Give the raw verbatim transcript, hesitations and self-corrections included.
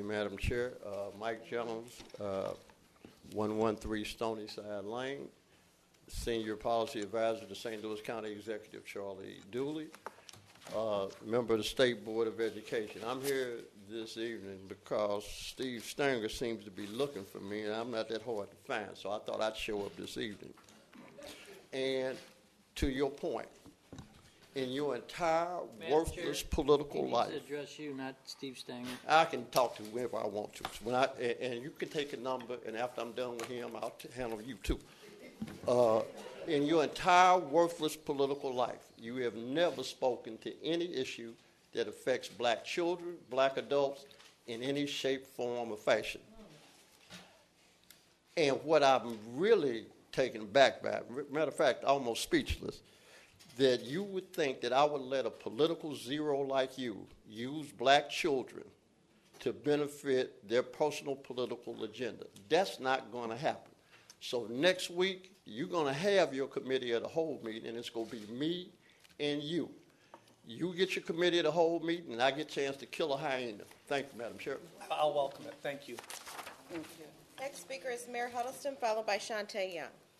evening, Madam Chair. Uh, Mike Jones, uh, one one three Stony Side Lane, Senior Policy Advisor to Saint Louis County Executive Charlie Dooley, uh, member of the State Board of Education. I'm here this evening because Steve Stenger seems to be looking for me, and I'm not that hard to find, so I thought I'd show up this evening. And to your point, in your entire Madam worthless Chair, political he needs life, to address you, not Steve Stenger. I can talk to whoever I want to. When I, and, and you can take a number, and after I'm done with him, I'll t- handle you too. Uh, in your entire worthless political life, you have never spoken to any issue that affects black children, black adults, in any shape, form, or fashion. And what I'm really taken aback by, matter of fact, almost speechless, that you would think that I would let a political zero like you use black children to benefit their personal political agenda. That's not going to happen. So next week, you're going to have your committee of the whole meeting, and it's going to be me and you. You get your committee of the whole meeting, and I get a chance to kill a hyena. Thank you, Madam Chair. I'll welcome it. Thank you. Thank you. Next speaker is Mayor Huddleston, followed by Shantae Young.